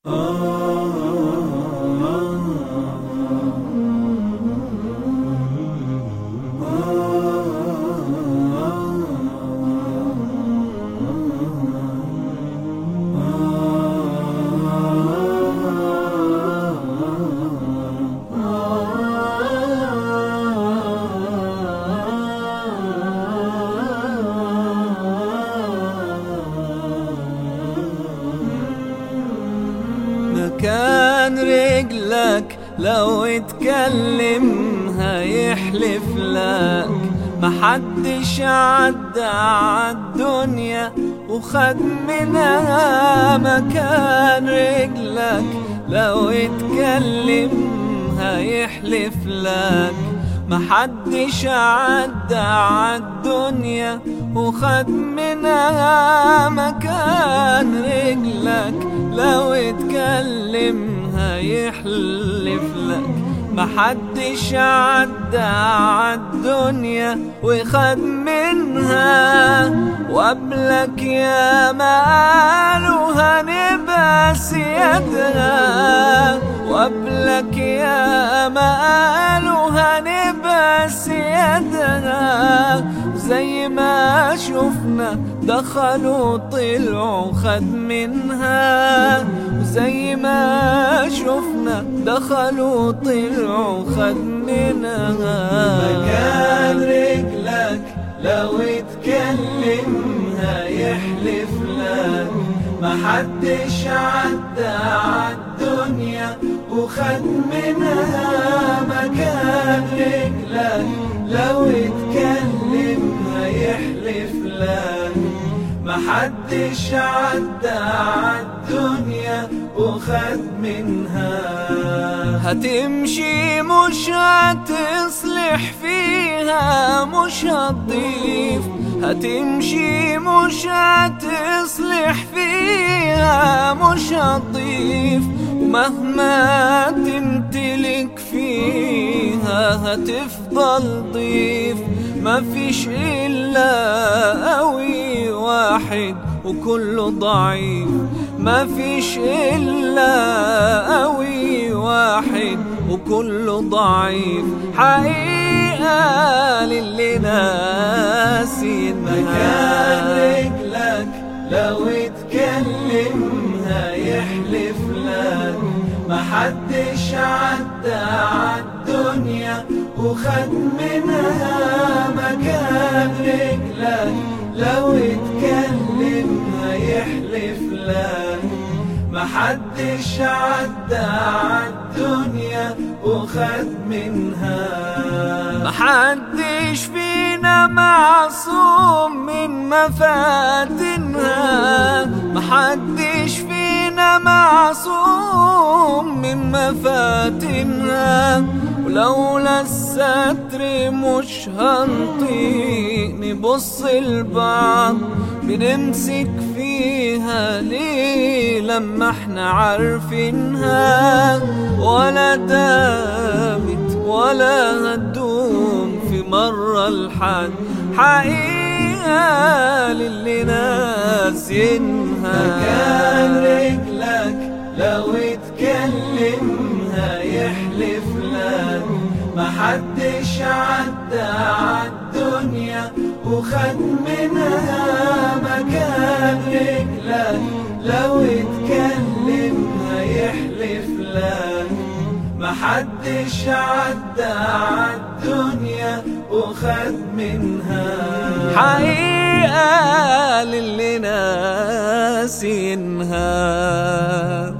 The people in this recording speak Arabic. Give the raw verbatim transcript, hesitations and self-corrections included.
مكان رجلك لو اتكلم هيحلف لك محدش عدى عالدنيا وخد منها. مكان رجلك لو اتكلم هيحلف لك محدش عدى عالدنيا وخد منها. مكان رجلك لو اتكلم هيحلف لك محدش عدى عالدنيا وخد منها. وقبلك يا ما قالوا هنبقى سيادها، وقبلك يا ما قالوا هنبقى سيادها. زي ما شفنا دخلوا طلعوا خد منها، وزي ما شفنا دخلوا طلعوا خد منها. مكان رجلك لو اتكلم هيحلف لك محدش عدى عالدنيا وخد منها. مكان رجلك لو اتكلم هيحلف لك محدش عدى عالدنيا وخد منها. هتمشي مش هتصلح فيها مش هتضيف، هتمشي مش هتصلح فيها مش هتضيف. ومهما تمتلك فيها هتفضل ضيف. مفيش إلا قوي واحد وكله ضعيف، مفيش إلا قوي واحد وكله ضعيف. حقيقة للي ناسينها. مكان رجلك لو اتكلم هيحلف لك محدش عدى عالدنيا وخد منها. مكان رجلك لو اتكلم هيحلف لك محدش عدى عالدنيا وخد منها. محدش فينا معصوم من مفاتنها، محدش فينا معصوم من مفاتنها. ولولا الستر مش هنطيق نبص لبعض، بنمسك فيها ليه لما احنا عارفينها. ولا دامت ولا هتدوم في مرة لحد، حقيقة للي ناسينها. مكان رجلك لو اتكلم هيحلف لك محدش عدى عالدنيا وخد منها. مكان رجلك لو اتكلم هيحلف لك محدش عدى عالدنيا وخد منها. حقيقة للي ناسينها.